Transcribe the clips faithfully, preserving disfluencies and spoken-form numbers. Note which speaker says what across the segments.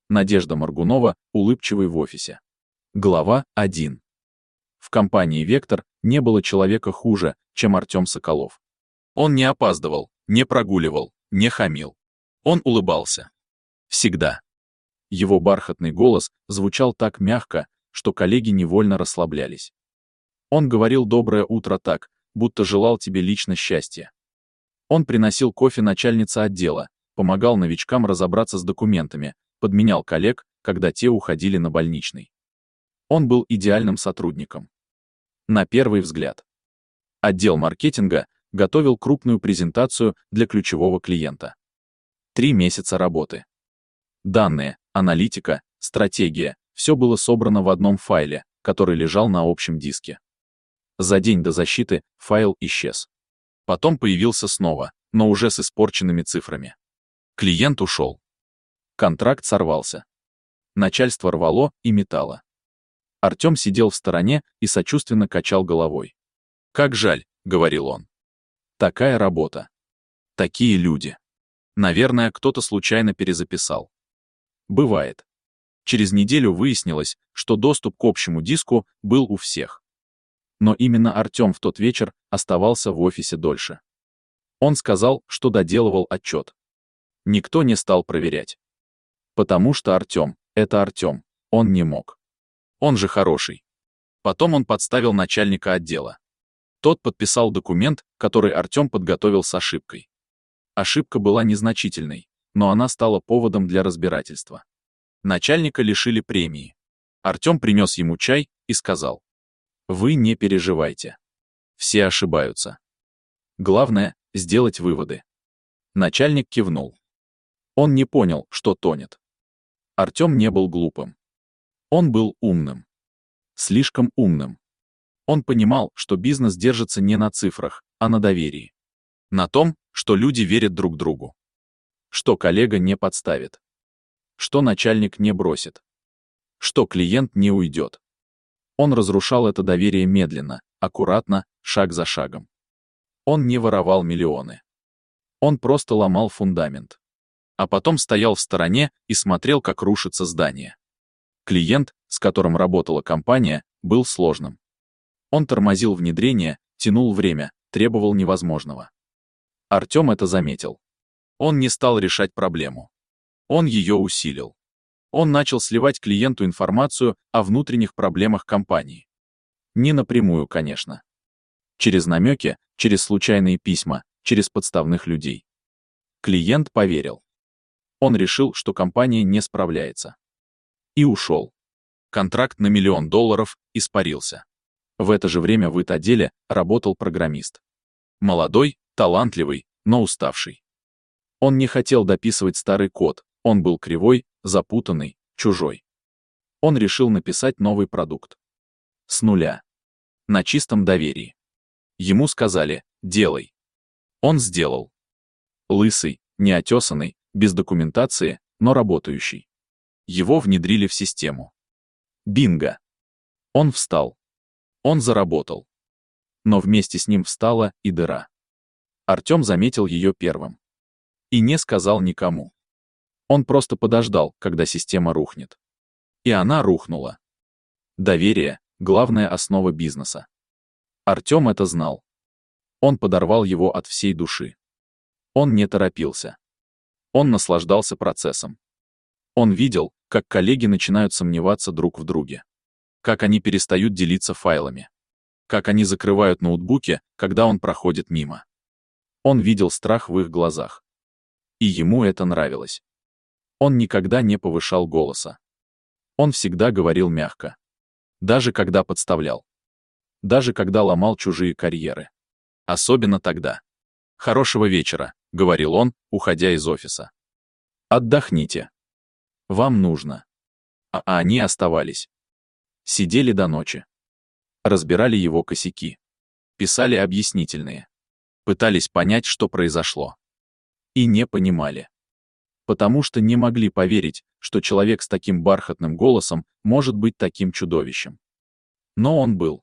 Speaker 1: Надежда Моргунова, улыбчивый в офисе. Глава один. В компании «Вектор» не было человека хуже, чем Артем Соколов. Он не опаздывал, не прогуливал, не хамил. Он улыбался. Всегда. Его бархатный голос звучал так мягко, что коллеги невольно расслаблялись. Он говорил «доброе утро» так, будто желал тебе лично счастья. Он приносил кофе начальнице отдела, помогал новичкам разобраться с документами, подменял коллег, когда те уходили на больничный. Он был идеальным сотрудником. На первый взгляд. Отдел маркетинга готовил крупную презентацию для ключевого клиента. Три месяца работы. Данные, аналитика, стратегия — все было собрано в одном файле, который лежал на общем диске. За день до защиты файл исчез. Потом появился снова, но уже с испорченными цифрами. Клиент ушел. Контракт сорвался. Начальство рвало и метало. Артем сидел в стороне и сочувственно качал головой. «Как жаль», — говорил он. «Такая работа. Такие люди. Наверное, кто-то случайно перезаписал». Бывает. Через неделю выяснилось, что доступ к общему диску был у всех. Но именно Артем в тот вечер оставался в офисе дольше. Он сказал, что доделывал отчет. Никто не стал проверять. Потому что Артем — это Артем, он не мог. Он же хороший. Потом он подставил начальника отдела. Тот подписал документ, который Артем подготовил с ошибкой. Ошибка была незначительной, но она стала поводом для разбирательства. Начальника лишили премии. Артем принес ему чай и сказал: «Вы не переживайте. Все ошибаются. Главное — сделать выводы». Начальник кивнул. Он не понял, что тонет. Артем не был глупым. Он был умным. Слишком умным. Он понимал, что бизнес держится не на цифрах, а на доверии. На том, что люди верят друг другу. Что коллега не подставит. Что начальник не бросит. Что клиент не уйдет. Он разрушал это доверие медленно, аккуратно, шаг за шагом. Он не воровал миллионы. Он просто ломал фундамент. А потом стоял в стороне и смотрел, как рушится здание. Клиент, с которым работала компания, был сложным. Он тормозил внедрение, тянул время, требовал невозможного. Артем это заметил. Он не стал решать проблему. Он ее усилил. Он начал сливать клиенту информацию о внутренних проблемах компании. Не напрямую, конечно. Через намеки, через случайные письма, через подставных людей. Клиент поверил. Он решил, что компания не справляется. И ушел. Контракт на миллион долларов испарился. В это же время в ит-отделе работал программист. Молодой, талантливый, но уставший. Он не хотел дописывать старый код, он был кривой, запутанный, чужой. Он решил написать новый продукт. С нуля. На чистом доверии. Ему сказали: «Делай». Он сделал. Лысый, неотесанный, без документации, но работающий. Его внедрили в систему. Бинго. Он встал. Он заработал. Но вместе с ним встала и дыра. Артем заметил ее первым. И не сказал никому. Он просто подождал, когда система рухнет. И она рухнула. Доверие — главная основа бизнеса. Артем это знал. Он подорвал его от всей души. Он не торопился. Он наслаждался процессом. Он видел, как коллеги начинают сомневаться друг в друге. Как они перестают делиться файлами. Как они закрывают ноутбуки, когда он проходит мимо. Он видел страх в их глазах. И ему это нравилось. Он никогда не повышал голоса. Он всегда говорил мягко. Даже когда подставлял. Даже когда ломал чужие карьеры. Особенно тогда. «Хорошего вечера», — говорил он, уходя из офиса. «Отдохните. Вам нужно». А они оставались. Сидели до ночи. Разбирали его косяки. Писали объяснительные. Пытались понять, что произошло. И не понимали. Потому что не могли поверить, что человек с таким бархатным голосом может быть таким чудовищем. Но он был.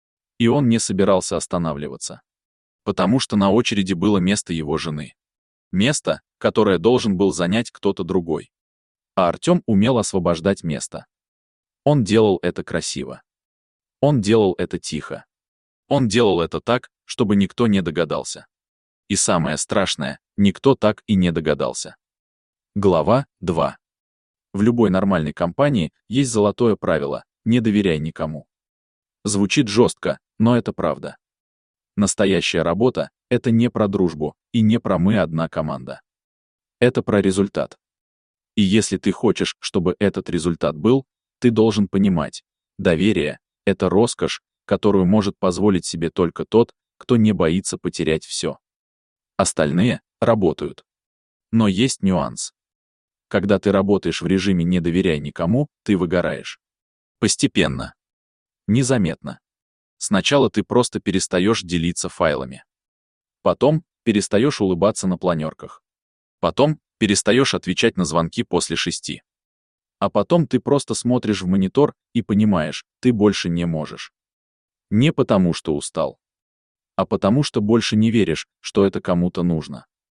Speaker 1: И он не собирался останавливаться. Потому что на очереди было место его жены. Место, которое должен был занять кто-то другой. А Артем умел освобождать место. Он делал это красиво. Он делал это тихо. Он делал это так, чтобы никто не догадался. И самое страшное, никто так и не догадался. Глава два. В любой нормальной компании есть золотое правило: не доверяй никому. Звучит жестко, но это правда. Настоящая работа — это не про дружбу и не про «мы одна команда». Это про результат. И если ты хочешь, чтобы этот результат был, ты должен понимать: доверие — это роскошь, которую может позволить себе только тот, кто не боится потерять все. Остальные работают. Но есть нюанс. Когда ты работаешь в режиме «не доверяй никому», ты выгораешь. Постепенно. Незаметно. Сначала ты просто перестаешь делиться файлами. Потом перестаешь улыбаться на планерках. Потом перестаешь отвечать на звонки после шести. А потом ты просто смотришь в монитор и понимаешь, ты больше не можешь. Не потому, что устал, а потому, что больше не веришь, что это кому-то нужно.